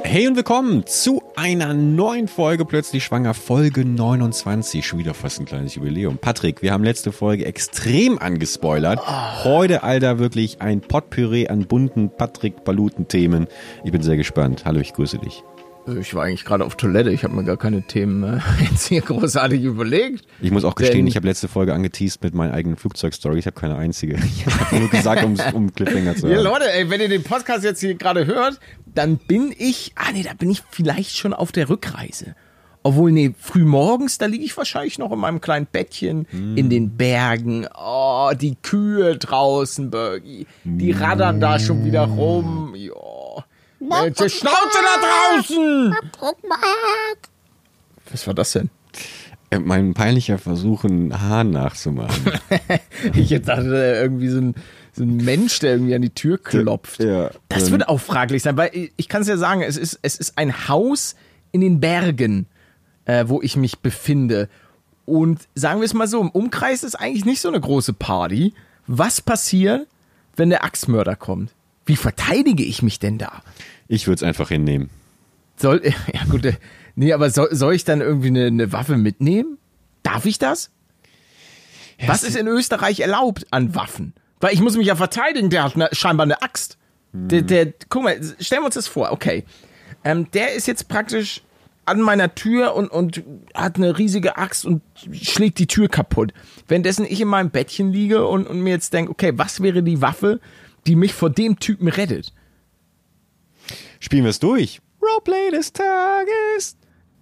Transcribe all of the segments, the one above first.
Hey und willkommen zu einer neuen Folge Plötzlich Schwanger, Folge 29, schon wieder fast ein kleines Jubiläum. Patrick, wir haben letzte Folge extrem angespoilert. Heute, Alter, wirklich ein Potpourri an bunten Patrick-Paluten-Themen. Ich bin sehr gespannt. Hallo, ich grüße dich. Ich war eigentlich gerade auf Toilette, ich habe mir gar keine Themen jetzt hier großartig überlegt. Ich muss auch gestehen, ich habe letzte Folge angeteased mit meinen eigenen Flugzeugstory. Ich habe keine einzige. Ich habe nur gesagt, um Cliffhanger zu haben. Ja, Leute, ey, wenn ihr den Podcast jetzt hier gerade hört, dann bin ich, da bin ich vielleicht schon auf der Rückreise. Obwohl, früh morgens, da liege ich wahrscheinlich noch in meinem kleinen Bettchen in den Bergen. Oh, die Kühe draußen, Bergi. Die raddern da schon wieder rum. Jo. Welche Schnauze da draußen! Was war das denn? Mein peinlicher Versuch, einen Hahn nachzumachen. Ich jetzt dachte, irgendwie so ein Mensch, der irgendwie an die Tür klopft. Ja. Das wird auch fraglich sein, weil ich kann es ja sagen, es ist ein Haus in den Bergen, wo ich mich befinde. Und sagen wir es mal so, im Umkreis ist eigentlich nicht so eine große Party. Was passiert, wenn der Axtmörder kommt? Wie verteidige ich mich denn da? Ich würde es einfach hinnehmen. Aber soll ich dann irgendwie eine Waffe mitnehmen? Darf ich das? Ja, was ist in Österreich erlaubt an Waffen? Weil ich muss mich ja verteidigen, der hat scheinbar eine Axt. Guck mal, stellen wir uns das vor, okay. Der ist jetzt praktisch an meiner Tür und hat eine riesige Axt und schlägt die Tür kaputt. Währenddessen ich in meinem Bettchen liege und mir jetzt denke, okay, was wäre die Waffe, die mich vor dem Typen rettet? Spielen wir es durch. Roleplay des Tages.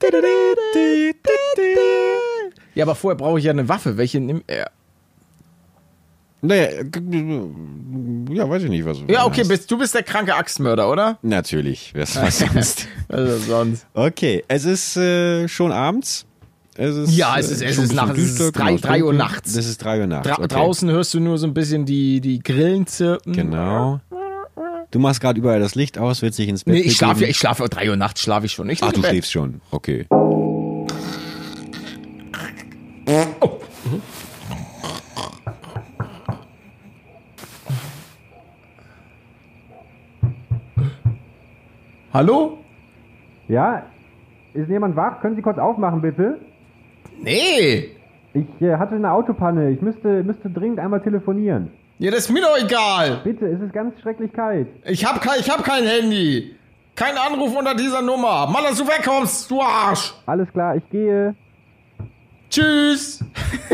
Ja, aber vorher brauche ich ja eine Waffe. Welche nimmt er? Naja, ja, weiß ich nicht, was. Ja, okay, du bist der kranke Axtmörder, oder? Natürlich, was sonst? Also sonst. Okay, es ist schon abends. Es ist 3 Uhr nachts. Es ist 3 Uhr nachts. Okay. Draußen hörst du nur so ein bisschen die Grillen zirpen. Genau. Du machst gerade überall das Licht aus, willst dich ins Bett ich schlafe 3 Uhr nachts, schlafe ich schon. Ach, du schläfst schon, okay. Oh. Hallo? Ja? Ist jemand wach? Können Sie kurz aufmachen, bitte? Nee. Ich hatte eine Autopanne. Ich müsste dringend einmal telefonieren. Ja, das ist mir doch egal. Bitte, es ist ganz schrecklich kalt. Ich hab kein Handy. Kein Anruf unter dieser Nummer. Mann, dass du wegkommst, du Arsch. Alles klar, ich gehe. Tschüss.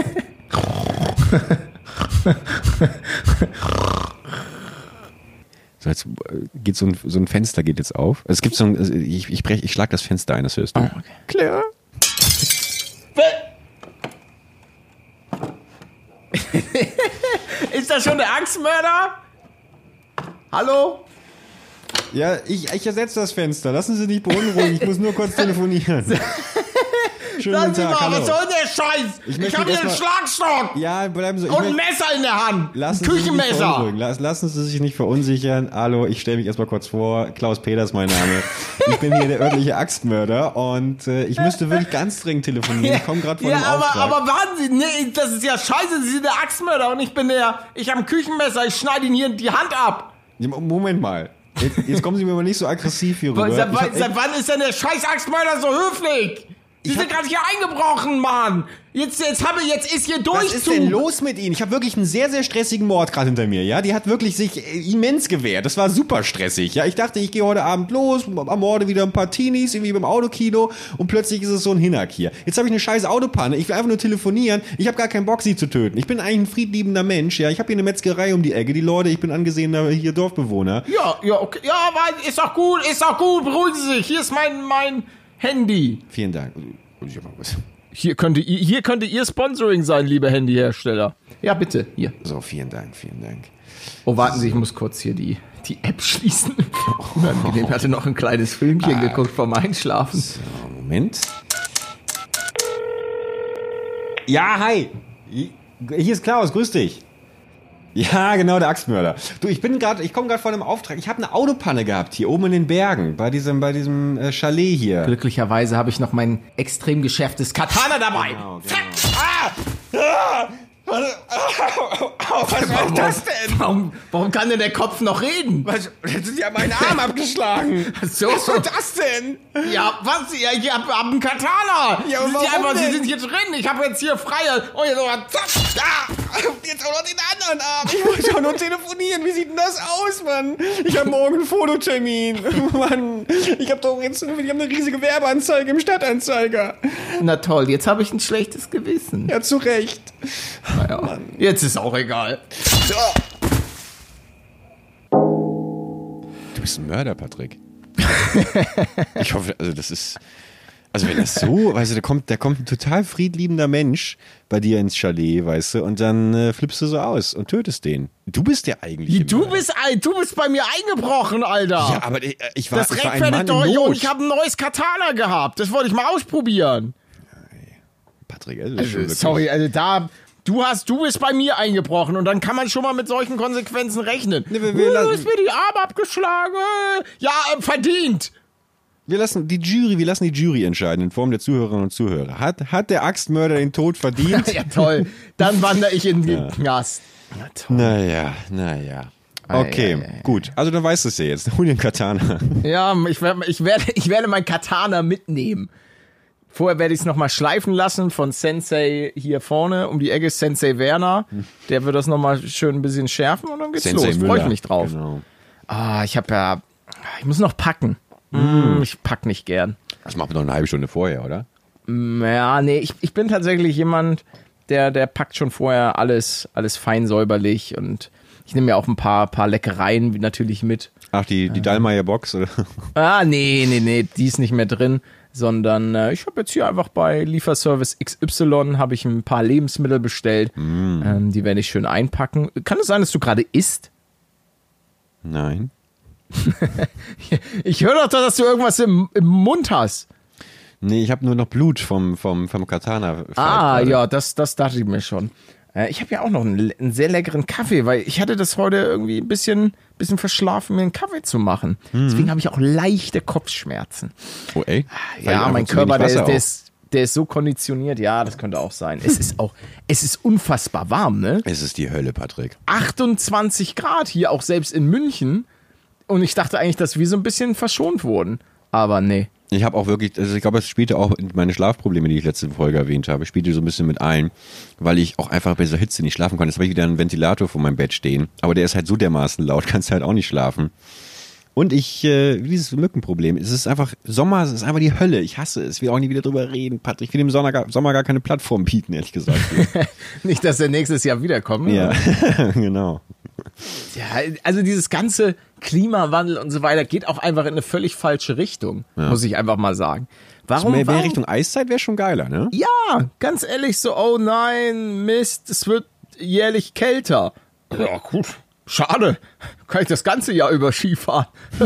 So, jetzt geht so ein Fenster geht jetzt auf. Es gibt ich schlag das Fenster ein, das hörst du. Oh, okay. Klar. Ist das schon der Axtmörder? Hallo? Ja, ich ersetze das Fenster. Lassen Sie sich beunruhigen. Ich muss nur kurz telefonieren. Schönen Tag, hallo. Was soll denn der Scheiß? Ich habe hier einen Schlagstock. Ja, bleiben Sie. Und ein Messer in der Hand. Lassen ein Küchenmesser. Lassen Sie sich nicht verunsichern. Hallo, ich stelle mich erstmal kurz vor. Klaus Peters mein Name. Ich bin hier der örtliche Axtmörder und ich müsste wirklich ganz dringend telefonieren. Ich komme gerade von einem Auftrag. Aber warten Sie, nee, das ist ja scheiße. Sie sind der Axtmörder und ich habe ein Küchenmesser. Ich schneide Ihnen hier die Hand ab. Moment mal. Jetzt kommen Sie mir mal nicht so aggressiv hier rüber. Seit wann ist denn der scheiß Axtmörder so höflich? Sie sind gerade hier eingebrochen, Mann. Jetzt ist hier Durchzug. Was ist denn los mit Ihnen? Ich habe wirklich einen sehr, sehr stressigen Mord gerade hinter mir, ja? Die hat wirklich sich immens gewehrt. Das war super stressig, ja? Ich dachte, ich gehe heute Abend los, ermorde wieder ein paar Teenies, irgendwie beim Autokino und plötzlich ist es so ein Hinak hier. Jetzt habe ich eine scheiß Autopanne, ich will einfach nur telefonieren, ich habe gar keinen Bock, sie zu töten. Ich bin eigentlich ein friedliebender Mensch, ja? Ich habe hier eine Metzgerei um die Ecke, die Leute, ich bin angesehener hier Dorfbewohner. Ja, okay. Ja, aber ist doch gut, beruhigen Sie sich. Hier ist mein Handy. Vielen Dank. Hier könnte Ihr Sponsoring sein, liebe Handyhersteller. Ja, bitte, hier. So, vielen Dank. Oh, warten Sie, ich muss kurz hier die App schließen. Unangenehm, ich hatte noch ein kleines Filmchen geguckt vorm Einschlafen. So, Moment. Ja, hi. Hier ist Klaus, grüß dich. Ja, genau, der Axtmörder. Du, ich komme gerade von einem Auftrag. Ich habe eine Autopanne gehabt hier oben in den Bergen, bei diesem Chalet hier. Glücklicherweise habe ich noch mein extrem geschärftes Katana dabei. Genau. Was war das denn? Warum kann denn der Kopf noch reden? Was? Jetzt ist ja mein Arm abgeschlagen. So. Was war das denn? Ja, was? Ja, ich hab einen Katana. Ja, und warum Sie denn? sind hier drin. Ich habe jetzt hier freie. Oh, jetzt aber zack. Jetzt auch noch den anderen Arm. Ich wollte auch noch telefonieren. Wie sieht denn das aus, Mann? Ich habe morgen einen Fototermin. Mann, ich habe doch jetzt eine riesige Werbeanzeige im Stadtanzeiger. Na toll, jetzt habe ich ein schlechtes Gewissen. Ja, zu Recht. Naja, jetzt ist auch egal. Du bist ein Mörder, Patrick. Ich hoffe, also das ist... Also wenn das so, weißt du, da kommt ein total friedliebender Mensch bei dir ins Chalet, weißt du, und dann flippst du so aus und tötest den. Du bist der eigentliche Du Mörder. bist bei mir eingebrochen, Alter. Ja, aber ich war ein Mann rechtfertigt in doch nicht. Not. Und ich habe ein neues Katana gehabt. Das wollte ich mal ausprobieren. Patrick, also, schon wirklich- Sorry, also du bist bei mir eingebrochen und dann kann man schon mal mit solchen Konsequenzen rechnen. Nee, wir Ist mir die Arme abgeschlagen. Ja, verdient. Wir lassen die Jury entscheiden in Form der Zuhörerinnen und Zuhörer. Hat der Axtmörder den Tod verdient? Ja, toll. Dann wandere ich in den Knast. Ja, toll. Naja. Okay, gut. Also dann weißt du es ja jetzt. Hol dir einen Katana. Ja, ich werde mein Katana mitnehmen. Vorher werde ich es nochmal schleifen lassen von Sensei hier vorne um die Ecke, Sensei Werner. Der wird das nochmal schön ein bisschen schärfen und dann geht's Sensei los. Freue ich Müller. mich drauf. Genau. Ich muss noch packen. Ich pack nicht gern. Das machen wir doch eine halbe Stunde vorher, oder? Ja, nee, ich bin tatsächlich jemand, der packt schon vorher alles fein säuberlich und ich nehme mir auch ein paar Leckereien natürlich mit. Ach, die Dallmayr Box, oder? Nee, die ist nicht mehr drin, sondern ich habe jetzt hier einfach bei Lieferservice XY habe ich ein paar Lebensmittel bestellt. Die werde ich schön einpacken. Kann es sein, dass du gerade isst? Nein. Ich höre doch, dass du irgendwas im Mund hast. Nee, ich habe nur noch Blut vom Katana. Ja, das dachte ich mir schon. Ich habe ja auch noch einen sehr leckeren Kaffee, weil ich hatte das heute irgendwie ein bisschen verschlafen, mir einen Kaffee zu machen. Deswegen habe ich auch leichte Kopfschmerzen. Oh, ey? Ja, mein Körper, der ist so konditioniert. Ja, das könnte auch sein. Es ist unfassbar warm, ne? Es ist die Hölle, Patrick. 28 Grad hier, auch selbst in München. Und ich dachte eigentlich, dass wir so ein bisschen verschont wurden. Aber nee. Ich habe auch wirklich, also ich glaube, es spielte auch meine Schlafprobleme, die ich letzte Folge erwähnt habe, spielte so ein bisschen mit ein, weil ich auch einfach bei dieser Hitze nicht schlafen konnte. Jetzt habe ich wieder einen Ventilator vor meinem Bett stehen, aber der ist halt so dermaßen laut, kannst halt auch nicht schlafen. Und dieses Mückenproblem, es ist einfach, Sommer, es ist einfach die Hölle, ich hasse es, ich will auch nie wieder drüber reden, Patrick, ich will dem Sommer gar keine Plattform bieten, ehrlich gesagt. Nicht, dass er nächstes Jahr wiederkommt. Ja, genau. Ja, also dieses ganze Klimawandel und so weiter geht auch einfach in eine völlig falsche Richtung, muss ich einfach mal sagen. Warum? Mehr Richtung Eiszeit wäre schon geiler, ne? Ja, ganz ehrlich, so, oh nein, Mist, es wird jährlich kälter. Ja, gut, schade, kann ich das ganze Jahr über Skifahren.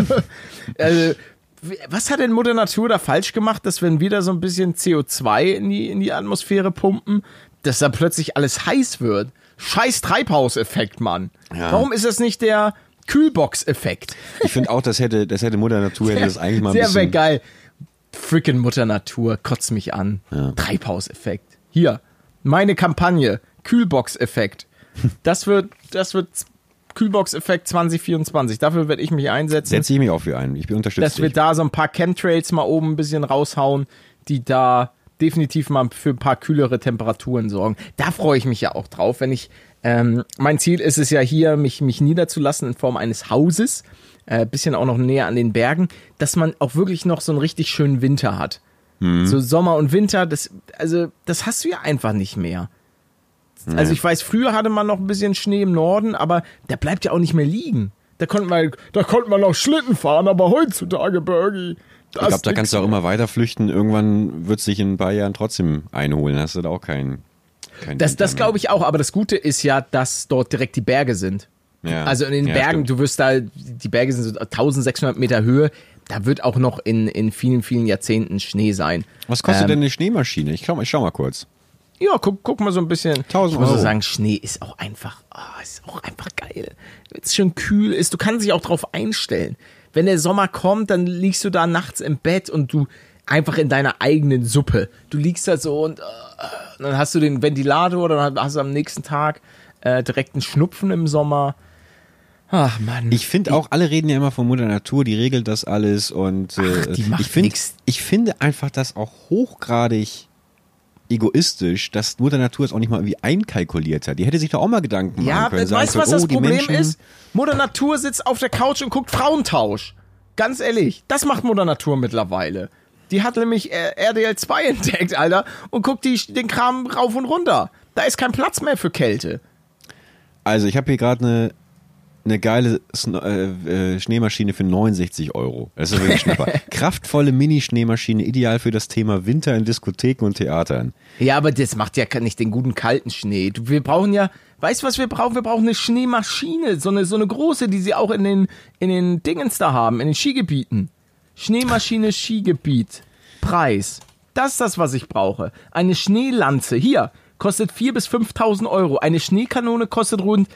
Was hat denn Mutter Natur da falsch gemacht, dass wenn wir da so ein bisschen CO2 in die Atmosphäre pumpen, dass da plötzlich alles heiß wird? Scheiß Treibhauseffekt, Mann. Ja. Warum ist das nicht der Kühlbox-Effekt? Ich finde auch, das hätte Mutter Natur hätte das eigentlich mal ein Der bisschen... wäre geil. Frickin' Mutter Natur, kotzt mich an. Ja. Treibhauseffekt. Hier, meine Kampagne, Kühlbox-Effekt. Das wird Kühlbox-Effekt 2024. Dafür werde ich mich einsetzen. Setze ich mich auch für ein. Ich unterstütze Dass wir da so ein paar Chemtrails mal oben ein bisschen raushauen, die da definitiv mal für ein paar kühlere Temperaturen sorgen. Da freue ich mich ja auch drauf, wenn ich, mein Ziel ist es ja hier, mich niederzulassen in Form eines Hauses, bisschen auch noch näher an den Bergen, dass man auch wirklich noch so einen richtig schönen Winter hat. So Sommer und Winter, das hast du ja einfach nicht mehr. Also ich weiß, früher hatte man noch ein bisschen Schnee im Norden, aber der bleibt ja auch nicht mehr liegen. Da konnte man noch Schlitten fahren, aber heutzutage, Bergi, ich glaube, da kannst du auch immer weiter flüchten. Irgendwann wird es dich in ein paar Jahren trotzdem einholen. Hast du da auch keinen Das glaube ich auch, aber das Gute ist ja, dass dort direkt die Berge sind. Ja. Also in den Bergen, stimmt. die Berge sind so 1600 Meter Höhe, da wird auch noch in vielen, vielen Jahrzehnten Schnee sein. Was kostet denn eine Schneemaschine? Ich schau mal kurz. Ja, guck mal so ein bisschen. 1000 Ich muss Euro. sagen, Schnee ist auch einfach geil. Wenn es schön kühl ist, du kannst dich auch drauf einstellen. Wenn der Sommer kommt, dann liegst du da nachts im Bett und du einfach in deiner eigenen Suppe. Du liegst da so und dann hast du den Ventilator, dann hast du am nächsten Tag direkt einen Schnupfen im Sommer. Ach Mann. Ich finde auch, alle reden ja immer von Mutter Natur, die regelt das alles und die macht nix. ich finde einfach das auch hochgradig egoistisch, dass Mutter Natur es auch nicht mal irgendwie einkalkuliert hat. Die hätte sich da auch mal Gedanken machen können. Weißt du, was das Problem ist? Mutter Natur sitzt auf der Couch und guckt Frauentausch. Ganz ehrlich, das macht Mutter Natur mittlerweile. Die hat nämlich RTL 2 entdeckt, Alter, und guckt den Kram rauf und runter. Da ist kein Platz mehr für Kälte. Also ich habe hier gerade eine geile Schneemaschine für 69 Euro. Das ist wirklich ein Schnapper. Kraftvolle Mini-Schneemaschine, ideal für das Thema Winter in Diskotheken und Theatern. Ja, aber das macht ja nicht den guten kalten Schnee. Wir brauchen ja, weißt du, was wir brauchen? Wir brauchen eine Schneemaschine, so eine große, die sie auch in den Dingens da haben, in den Skigebieten. Schneemaschine, Skigebiet, Preis. Das ist das, was ich brauche. Eine Schneelanze, hier, kostet 4.000 bis 5.000 Euro. Eine Schneekanone kostet rund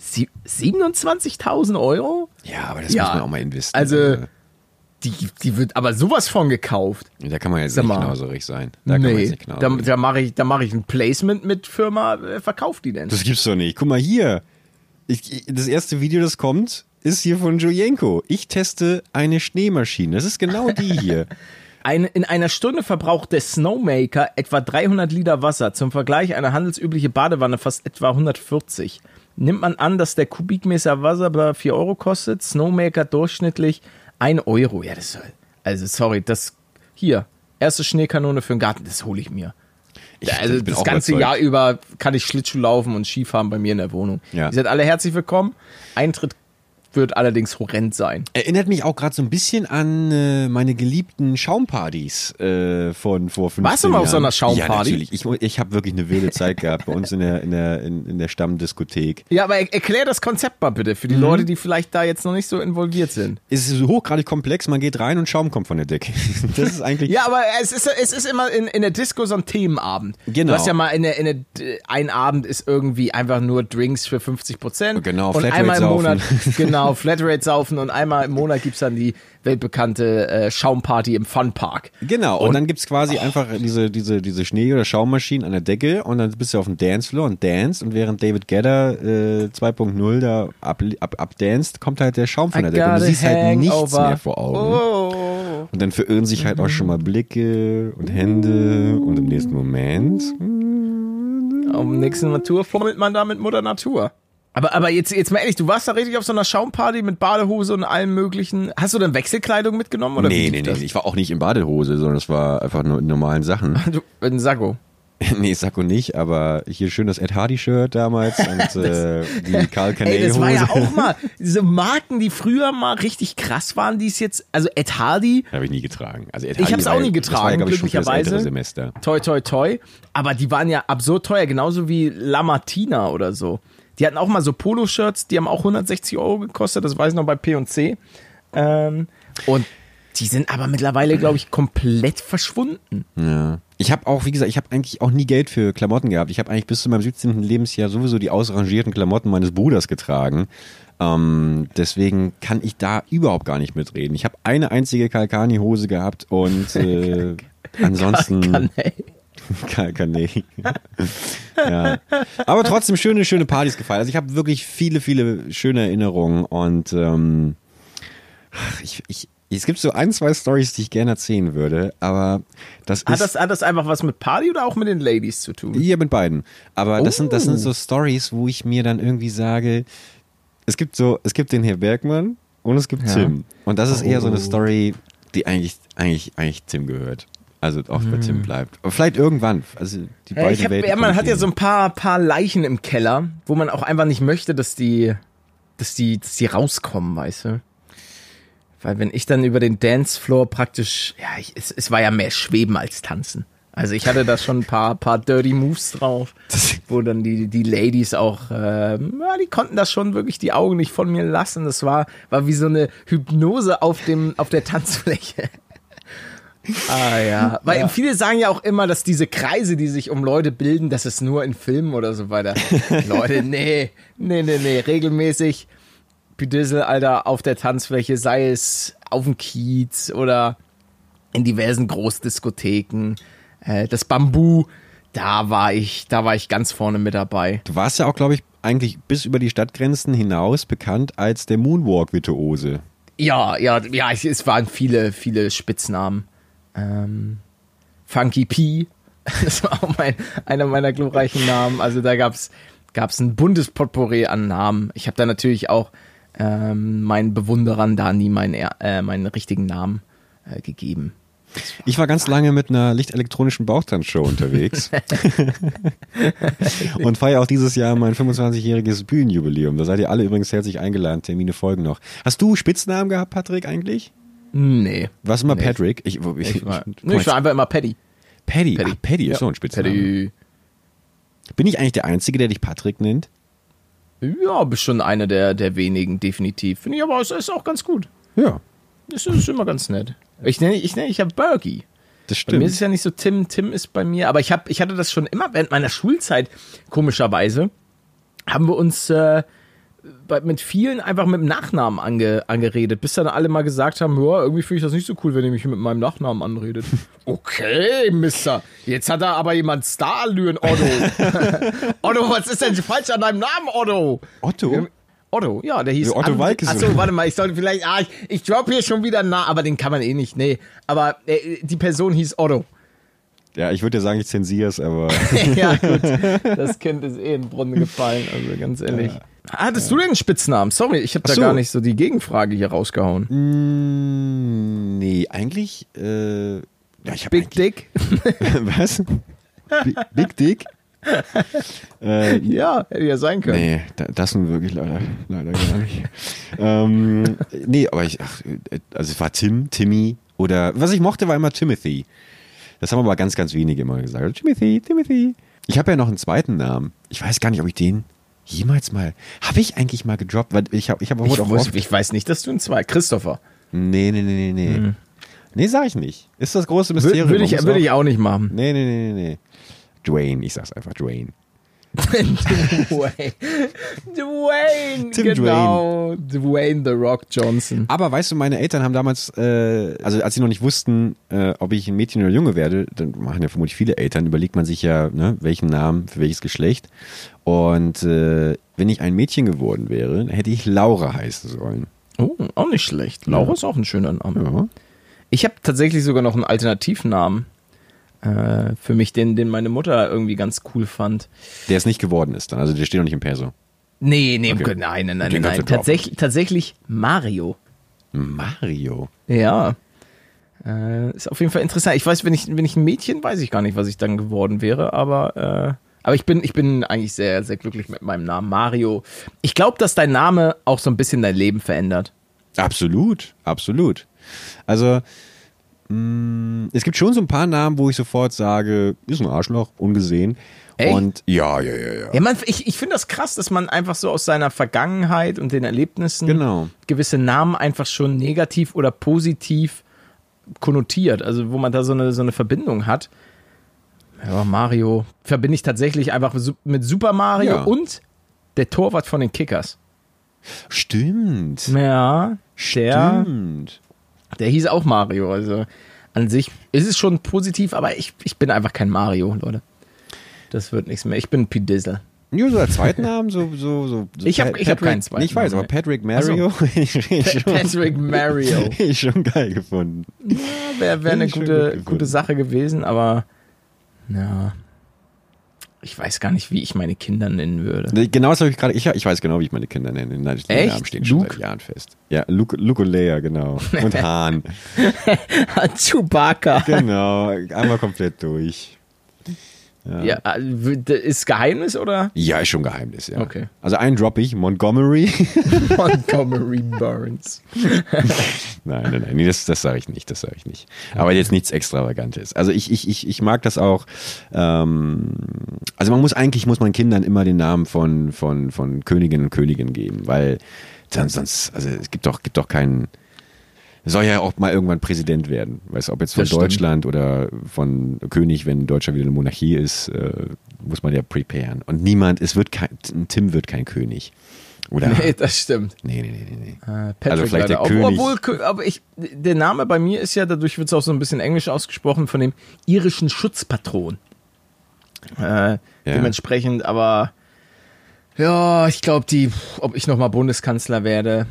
27.000 Euro? Ja, aber das muss man auch mal investieren. Also, die wird aber sowas von gekauft. Da kann man jetzt nicht knauserig sein. Da mache ich ein Placement mit Firma, verkauft die denn? Das gibt's doch nicht. Guck mal hier. Das erste Video, das kommt, ist hier von Julienko. Ich teste eine Schneemaschine. Das ist genau die hier. In einer Stunde verbraucht der Snowmaker etwa 300 Liter Wasser. Zum Vergleich, eine handelsübliche Badewanne fast etwa 140. Nimmt man an, dass der Kubikmeter Wasser bei 4 Euro kostet, Snowmaker durchschnittlich 1 Euro. Ja, also sorry, hier, erste Schneekanone für den Garten, das hole ich mir. Also das ganze Jahr über kann ich Schlittschuh laufen und Skifahren bei mir in der Wohnung. Ja. Ihr seid alle herzlich willkommen. Eintritt wird allerdings horrend sein. Erinnert mich auch gerade so ein bisschen an meine geliebten Schaumpartys von vor 15 Jahren. Warst du mal auf so einer Schaumparty? Ja, natürlich. Ich habe wirklich eine wilde Zeit gehabt bei uns in der Stammdiskothek. Ja, aber erklär das Konzept mal bitte für die Leute, die vielleicht da jetzt noch nicht so involviert sind. Es ist hochgradig komplex, man geht rein und Schaum kommt von der Decke. Das ist eigentlich... Ja, aber es ist immer in der Disco so ein Themenabend. Genau. Du hast ja mal ein Abend ist irgendwie einfach nur Drinks für 50%. Genau, und einmal im Monat, genau, Flatrate saufen und einmal im Monat gibt's dann die weltbekannte Schaumparty im Funpark. Genau, und dann gibt's quasi einfach diese Schnee- oder Schaummaschinen an der Decke und dann bist du auf dem Dancefloor und dance und während David Guetta 2.0 da abdanced, kommt halt der Schaum von der Decke und du siehst halt nichts mehr vor Augen. Oh. Und dann verirren sich halt auch schon mal Blicke und Hände und im nächsten Moment... Am nächsten Natur fummelt man da mit Mutter Natur. Aber jetzt mal ehrlich, du warst da richtig auf so einer Schaumparty mit Badehose und allem möglichen. Hast du denn Wechselkleidung mitgenommen? Oder Nee. Ich war auch nicht in Badehose, sondern es war einfach nur in normalen Sachen. Du, in Sakko? Nee, Sakko nicht, aber hier schön das Ed Hardy-Shirt damals und die Karl Kane-Hose. Ey, das war ja auch mal, diese Marken, die früher mal richtig krass waren, die es jetzt, also Ed Hardy. Habe ich nie getragen. Also Ed Hardy ich hab's auch nie getragen, das war ja, glücklicherweise. Semester. Toi, toi, toi. Aber die waren ja absurd teuer, genauso wie La Martina oder so. Die hatten auch mal so Poloshirts, die haben auch 160 Euro gekostet, das weiß ich noch bei P&C. Und die sind aber mittlerweile, glaube ich, komplett verschwunden. Ja. Ich habe auch, wie gesagt, ich habe eigentlich auch nie Geld für Klamotten gehabt. Ich habe eigentlich bis zu meinem 17. Lebensjahr sowieso die ausrangierten Klamotten meines Bruders getragen. Deswegen kann ich da überhaupt nicht mitreden. Ich habe eine einzige Kalkani-Hose gehabt und ansonsten... Kalkani. Ja. Aber trotzdem schöne Partys gefeiert. Also ich habe wirklich viele schöne Erinnerungen und es gibt so 1, 2 Storys, die ich gerne erzählen würde, aber das ist... Hat das einfach was mit Party oder auch mit den Ladies zu tun? Ja, mit beiden. Aber das sind so Storys, wo ich mir dann irgendwie sage, es gibt den Herr Bergmann und es gibt Tim. Und das ist eher so eine Story, die eigentlich Tim gehört. Also auch bei Tim bleibt. Aber vielleicht irgendwann. Also die beiden Welten. Man hat ja so ein paar Leichen im Keller, wo man auch einfach nicht möchte, dass die rauskommen, weißt du? Weil wenn ich dann über den Dancefloor praktisch, es war ja mehr Schweben als Tanzen. Also ich hatte da schon ein paar Dirty Moves drauf, wo dann die Ladies auch, die konnten das schon wirklich die Augen nicht von mir lassen. Das war wie so eine Hypnose auf der Tanzfläche. Ja, weil viele sagen ja auch immer, dass diese Kreise, die sich um Leute bilden, das ist nur in Filmen oder so weiter. Leute, nee, regelmäßig Büdissel, Alter, auf der Tanzfläche, sei es auf dem Kiez oder in diversen Großdiskotheken, das Bambu, Da war ich ganz vorne mit dabei. Du warst ja auch, glaube ich, eigentlich bis über die Stadtgrenzen hinaus bekannt als der Moonwalk-Virtuose. Ja, es waren viele Spitznamen. Funky P, das war auch einer meiner glorreichen Namen. Also da gab's ein buntes Potpourri an Namen. Ich habe da natürlich auch meinen Bewunderern da nie meinen richtigen Namen gegeben. Ich war ganz lange mit einer lichtelektronischen Bauchtanzshow unterwegs und feiere auch dieses Jahr mein 25-jähriges Bühnenjubiläum. Da seid ihr alle übrigens herzlich eingeladen, Termine folgen noch. Hast du Spitznamen gehabt, Patrick, eigentlich? Nee. Warst du immer Patrick? Ich war einfach immer Paddy. Paddy ist so ein Spitzname. Paddy. Bin ich eigentlich der Einzige, der dich Patrick nennt? Ja, bist schon einer der wenigen, definitiv. Finde ich aber, es ist auch ganz gut. Ja. Das ist immer ganz nett. Ich habe Bergie. Das stimmt. Bei mir ist es ja nicht so Tim ist bei mir, aber ich hatte das schon immer während meiner Schulzeit, komischerweise, haben wir uns mit vielen einfach mit dem Nachnamen angeredet, bis dann alle mal gesagt haben, ja, irgendwie finde ich das nicht so cool, wenn ihr mich mit meinem Nachnamen anredet. Okay, Mister, jetzt hat da aber jemand Starallüren, Otto. Otto, was ist denn falsch an deinem Namen, Otto? Otto, ja, der hieß Otto Walkes. Achso, warte mal, ich sollte vielleicht, ich drop hier schon wieder aber den kann man eh nicht, nee. Aber die Person hieß Otto. Ja, ich würde ja sagen, ich zensiere es, aber... Ja, gut, das Kind ist in den Brunnen gefallen, also ganz ehrlich. Ja. Hattest du denn einen Spitznamen? Sorry, ich habe da gar nicht so die Gegenfrage hier rausgehauen. Nee, eigentlich, ich Big Dick? Was? Big Dick? Ja, hätte ja sein können. Nee, das nun wirklich leider gar nicht. Nee, aber also es war Timmy oder, was ich mochte, war immer Timothy. Das haben aber ganz, ganz wenige immer gesagt. Timothy. Ich habe ja noch einen zweiten Namen. Ich weiß gar nicht, ob ich den jemals mal, habe ich eigentlich mal gedroppt, weil ich weiß nicht, dass du einen Christopher. Nee. Nee, sag ich nicht. Ist das große Mysterium. Würde ich auch nicht machen. Nee. Dwayne, ich sag's einfach, Dwayne. Dwayne, genau. Dwayne The Rock Johnson. Aber weißt du, meine Eltern haben damals, also als sie noch nicht wussten, ob ich ein Mädchen oder Junge werde, dann machen ja vermutlich viele Eltern, überlegt man sich ja, ne, welchen Namen für welches Geschlecht. Und wenn ich ein Mädchen geworden wäre, hätte ich Laura heißen sollen. Oh, auch nicht schlecht. Laura ist auch ein schöner Name. Ja. Ich habe tatsächlich sogar noch einen Alternativnamen für mich, den meine Mutter irgendwie ganz cool fand. Der es nicht geworden ist dann, also der steht noch nicht im Perso. Nee, okay. Nein. Tatsächlich Mario. Mario? Ja. Ist auf jeden Fall interessant. Ich weiß, wenn ich ein Mädchen, weiß ich gar nicht, was ich dann geworden wäre, aber ich bin eigentlich sehr, sehr glücklich mit meinem Namen Mario. Ich glaube, dass dein Name auch so ein bisschen dein Leben verändert. Absolut. Also, es gibt schon so ein paar Namen, wo ich sofort sage, ist ein Arschloch, ungesehen. Echt? Und ja. Ja, ich finde das krass, dass man einfach so aus seiner Vergangenheit und den Erlebnissen gewisse Namen einfach schon negativ oder positiv konnotiert. Also wo man da so eine Verbindung hat. Ja, Mario verbinde ich tatsächlich einfach mit Super Mario und der Torwart von den Kickers. Stimmt. Ja, der hieß auch Mario. Also an sich ist es schon positiv, aber ich bin einfach kein Mario, Leute. Das wird nichts mehr. Ich bin P. Dizzle. Ja, so als Zweitnamen, so ich hab keinen zweiten. Ich weiß, aber Patrick Mario. Patrick Mario. Ich schon geil gefunden. Ja, wäre eine gute Sache gewesen, aber ja. Ich weiß gar nicht, wie ich meine Kinder nennen würde. Genau das habe ich gerade. Ich weiß genau, wie ich meine Kinder nenne. Die Echt? Namen stehen schon seit Jahren fest. Ja, Luke und Leia, genau. Und Hahn. Chewbacca. Genau, einmal komplett durch. Ja, ist Geheimnis, oder? Ja, ist schon Geheimnis, ja. Okay. Also einen droppe ich, Montgomery. Montgomery Burns. Nein, nee, das sage ich nicht, Aber jetzt nichts Extravagantes. Also ich mag das auch. Also muss man Kindern immer den Namen von Königinnen und Königen geben, weil sonst, also es gibt doch keinen. Soll ja auch mal irgendwann Präsident werden. Weißt du, ob jetzt von Deutschland oder von König, wenn Deutschland wieder eine Monarchie ist, muss man ja preparen. Und Tim wird kein König. Oder? Nee, das stimmt. Nee. Patrick also vielleicht leider. der König. Aber der Name bei mir ist ja, dadurch wird es auch so ein bisschen englisch ausgesprochen, von dem irischen Schutzpatron. Dementsprechend, aber ja, ich glaube, ob ich nochmal Bundeskanzler werde,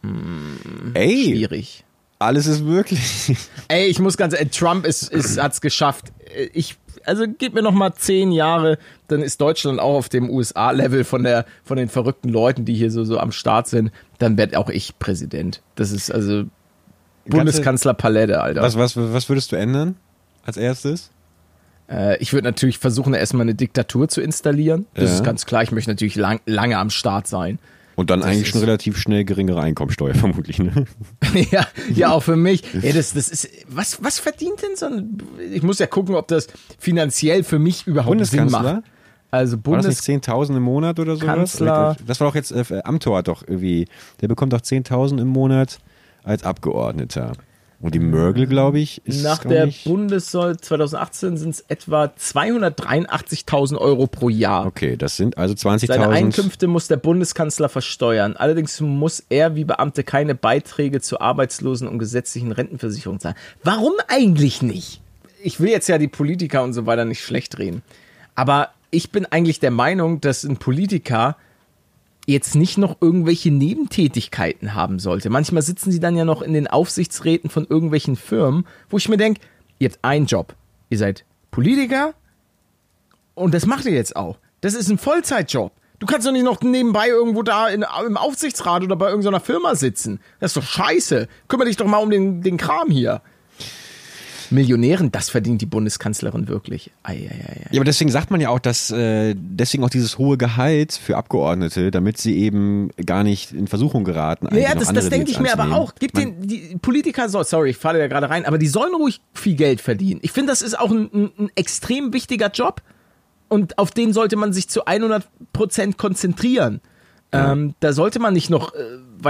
schwierig. Alles ist möglich. Ey, ich muss ganz ehrlich, Trump hat's geschafft. Also gib mir noch mal 10 Jahre, dann ist Deutschland auch auf dem USA-Level von den verrückten Leuten, die hier so am Start sind. Dann werd auch ich Präsident. Das ist also Bundeskanzler-Palette, Alter. Was würdest du ändern als erstes? Ich würde natürlich versuchen, erstmal eine Diktatur zu installieren. Das ist ganz klar. Ich möchte natürlich lange am Start sein. Und dann eigentlich schon relativ schnell geringere Einkommensteuer vermutlich, ne? ja, auch für mich. Ja, das ist, was verdient denn so ein, ich muss ja gucken, ob das finanziell für mich überhaupt Sinn macht. Also war das nicht 10.000 im Monat oder sowas? Kanzler. Das war doch jetzt, Amthor hat doch irgendwie, der bekommt doch 10.000 im Monat als Abgeordneter. Und die Merkel, glaube ich, ist nach der Bundessoll 2018 sind es etwa 283.000 Euro pro Jahr. Okay, das sind also 20.000. Seine Einkünfte muss der Bundeskanzler versteuern. Allerdings muss er wie Beamte keine Beiträge zur Arbeitslosen- und gesetzlichen Rentenversicherung zahlen. Warum eigentlich nicht? Ich will jetzt ja die Politiker und so weiter nicht schlecht reden. Aber ich bin eigentlich der Meinung, dass ein Politiker jetzt nicht noch irgendwelche Nebentätigkeiten haben sollte. Manchmal sitzen sie dann ja noch in den Aufsichtsräten von irgendwelchen Firmen, wo ich mir denke, ihr habt einen Job. Ihr seid Politiker und das macht ihr jetzt auch. Das ist ein Vollzeitjob. Du kannst doch nicht noch nebenbei irgendwo da im Aufsichtsrat oder bei irgendeiner Firma sitzen. Das ist doch scheiße. Kümmere dich doch mal um den Kram hier. Millionären, das verdient die Bundeskanzlerin wirklich. Ja, aber deswegen sagt man ja auch, dass deswegen auch dieses hohe Gehalt für Abgeordnete, damit sie eben gar nicht in Versuchung geraten. Ja, das denke ich mir aber auch. Die Politiker, ich falle da gerade rein, aber die sollen ruhig viel Geld verdienen. Ich finde, das ist auch ein extrem wichtiger Job und auf den sollte man sich zu 100% konzentrieren. Ja. Da sollte man nicht noch,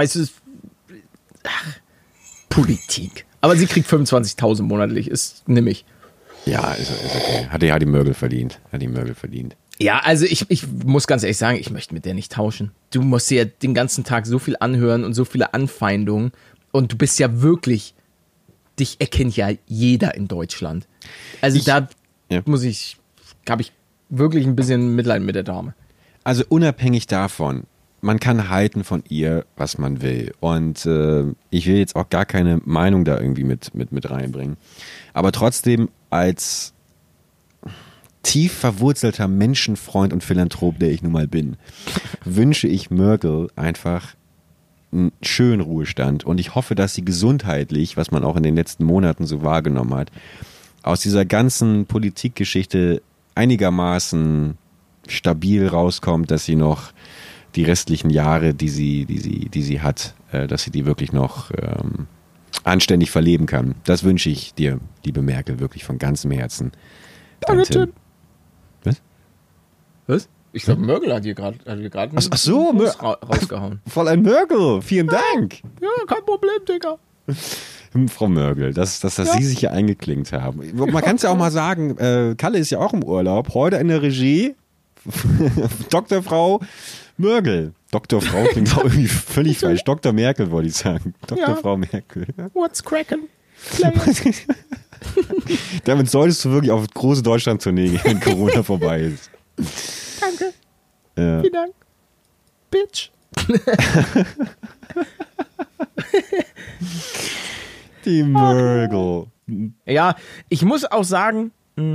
Politik. Aber sie kriegt 25.000 monatlich, nimm ich. Ja, ist okay. Hat die Merkel verdient. Ja, also ich muss ganz ehrlich sagen, ich möchte mit der nicht tauschen. Du musst dir ja den ganzen Tag so viel anhören und so viele Anfeindungen. Und du bist ja wirklich, dich erkennt ja jeder in Deutschland. Also habe ich wirklich ein bisschen Mitleid mit der Dame. Also unabhängig davon, man kann halten von ihr, was man will. Und ich will jetzt auch gar keine Meinung da irgendwie mit reinbringen. Aber trotzdem als tief verwurzelter Menschenfreund und Philanthrop, der ich nun mal bin, wünsche ich Merkel einfach einen schönen Ruhestand. Und ich hoffe, dass sie gesundheitlich, was man auch in den letzten Monaten so wahrgenommen hat, aus dieser ganzen Politikgeschichte einigermaßen stabil rauskommt, dass sie noch die restlichen Jahre, die sie hat, dass sie die wirklich noch anständig verleben kann. Das wünsche ich dir, liebe Merkel, wirklich von ganzem Herzen. Danke, Tim. Was? Ich glaube, Merkel hat hier gerade ach so, rausgehauen. Fräulein Merkel, vielen Dank. Ja, kein Problem, Digga. Frau Merkel, dass Sie sich hier eingeklinkt haben. Man kann es ja auch mal sagen, Kalle ist ja auch im Urlaub. Heute in der Regie Dr. Frau Merkel. Dr. Frau klingt auch irgendwie völlig falsch. Dr. Merkel wollte ich sagen. Dr. Frau Merkel. What's crackin'? Damit solltest du wirklich auf große Deutschland-Tournee gehen, wenn Corona vorbei ist. Danke. Ja. Vielen Dank. Bitch. Die Merkel. Ja, ich muss auch sagen,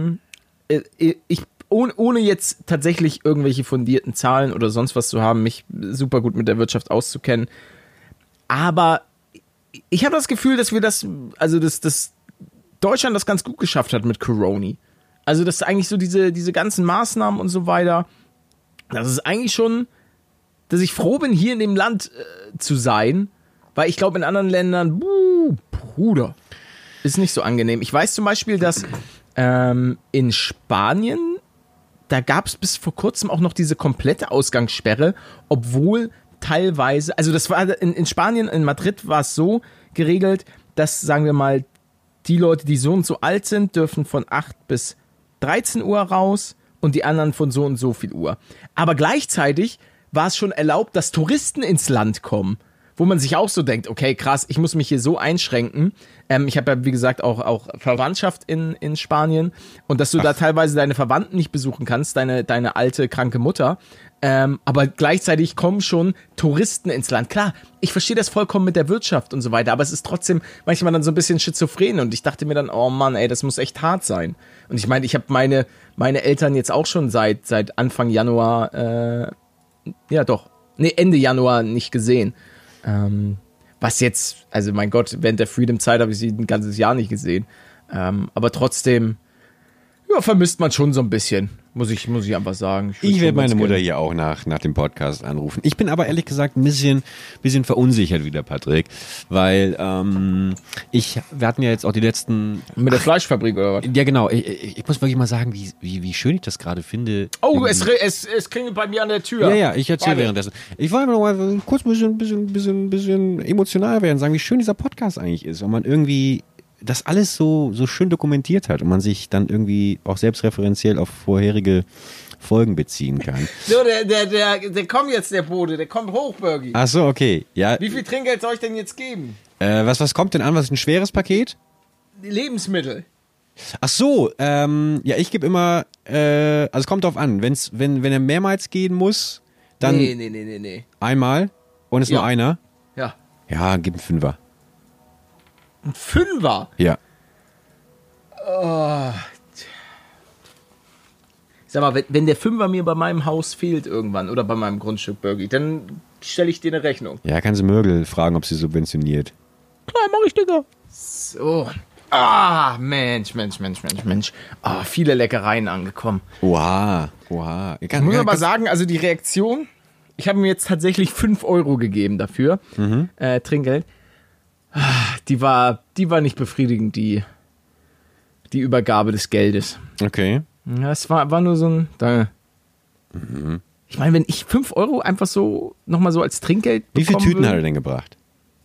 ohne jetzt tatsächlich irgendwelche fundierten Zahlen oder sonst was zu haben, mich super gut mit der Wirtschaft auszukennen. Aber ich habe das Gefühl, dass dass Deutschland das ganz gut geschafft hat mit Corona. Also, dass eigentlich so diese ganzen Maßnahmen und so weiter, das ist eigentlich schon, dass ich froh bin, hier in dem Land zu sein, weil ich glaube, in anderen Ländern, Bruder, ist nicht so angenehm. Ich weiß zum Beispiel, dass in Spanien, da gab es bis vor kurzem auch noch diese komplette Ausgangssperre, obwohl teilweise, also das war in Spanien, in Madrid war es so geregelt, dass, sagen wir mal, die Leute, die so und so alt sind, dürfen von 8 bis 13 Uhr raus und die anderen von so und so viel Uhr. Aber gleichzeitig war es schon erlaubt, dass Touristen ins Land kommen. wo man sich auch so denkt, okay, krass, ich muss mich hier so einschränken. Ich habe ja, wie gesagt, auch Verwandtschaft in Spanien und dass du da teilweise deine Verwandten nicht besuchen kannst, deine alte, kranke Mutter. Aber gleichzeitig kommen schon Touristen ins Land. Klar, ich verstehe das vollkommen mit der Wirtschaft und so weiter, aber es ist trotzdem manchmal dann so ein bisschen schizophren und ich dachte mir dann, oh Mann, ey, das muss echt hart sein. Und ich meine, ich habe meine Eltern jetzt auch schon seit Anfang Januar, Ende Januar nicht gesehen. Was jetzt, also mein Gott, während der Freedom-Zeit habe ich sie ein ganzes Jahr nicht gesehen. Aber trotzdem, ja, vermisst man schon so ein bisschen, muss ich einfach sagen. Ich werde meine Mutter hier auch nach dem Podcast anrufen. Ich bin aber ehrlich gesagt ein bisschen verunsichert wieder, Patrick, weil wir hatten ja jetzt auch die letzten... Mit der Fleischfabrik oder was? Ja, genau. Ich muss wirklich mal sagen, wie schön ich das gerade finde. Oh, es klingelt bei mir an der Tür. Ja, ich erzähle währenddessen. Ich wollte noch mal kurz ein bisschen emotional werden, sagen, wie schön dieser Podcast eigentlich ist, weil man irgendwie das alles so schön dokumentiert hat und man sich dann irgendwie auch selbstreferenziell auf vorherige Folgen beziehen kann. So, der kommt jetzt, der Bode, der kommt hoch, Bergi. Ach so, okay. Ja. Wie viel Trinkgeld soll ich denn jetzt geben? Was kommt denn an? Was ist ein schweres Paket? Lebensmittel. Ach so, ja, ich gebe immer, also es kommt drauf an, wenn er mehrmals gehen muss, dann Nee. einmal und ist nur einer. Ja. Ja, gib einen Fünfer. Ein Fünfer? Ja. Oh. Sag mal, wenn der Fünfer mir bei meinem Haus fehlt irgendwann oder bei meinem Grundstück, Bergi, dann stelle ich dir eine Rechnung. Ja, kannst du Mörgel fragen, ob sie subventioniert. Klar, mach ich, Digga. So. Ah, Mensch. Ah, viele Leckereien angekommen. Oha. Ich muss aber sagen, also die Reaktion, ich habe mir jetzt tatsächlich 5 Euro gegeben dafür, Trinkgeld. Die war nicht befriedigend, die Übergabe des Geldes. Okay. Ja, es war nur so ein... Danke. Ich meine, wenn ich 5 Euro einfach so nochmal so als Trinkgeld Wie viele bekommen Tüten hat würde, er denn gebracht?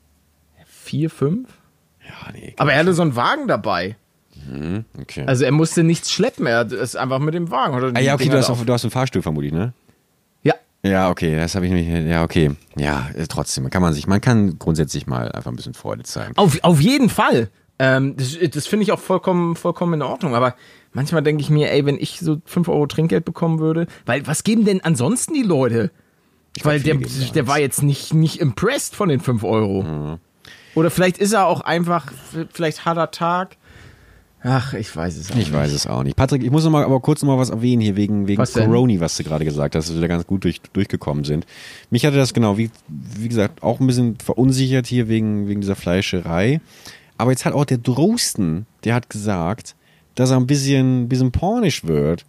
4, 5? Ja, nee. Aber er hatte so einen Wagen dabei. Okay. Also er musste nichts schleppen, er ist einfach mit dem Wagen. Oder Ja, okay, du hast einen Fahrstuhl vermutlich, ne? Ja. Ja, okay, das habe ich nämlich, ja, okay. Ja, trotzdem, man kann grundsätzlich mal einfach ein bisschen Freude zeigen. Auf jeden Fall. Das finde ich auch vollkommen in Ordnung. Aber manchmal denke ich mir, ey, wenn ich so 5 Euro Trinkgeld bekommen würde, weil was geben denn ansonsten die Leute? Weil der war jetzt nicht impressed von den 5 Euro. Mhm. Oder vielleicht ist er auch einfach, vielleicht harter Tag. Ach, ich weiß es auch nicht. Ich weiß es auch nicht. Patrick, ich muss kurz noch mal was erwähnen hier wegen Corona, was du gerade gesagt hast, dass wir da ganz gut durchgekommen sind. Mich hatte das genau, wie gesagt, auch ein bisschen verunsichert hier wegen dieser Fleischerei. Aber jetzt hat auch der Drosten, der hat gesagt, dass er ein bisschen pornisch wird,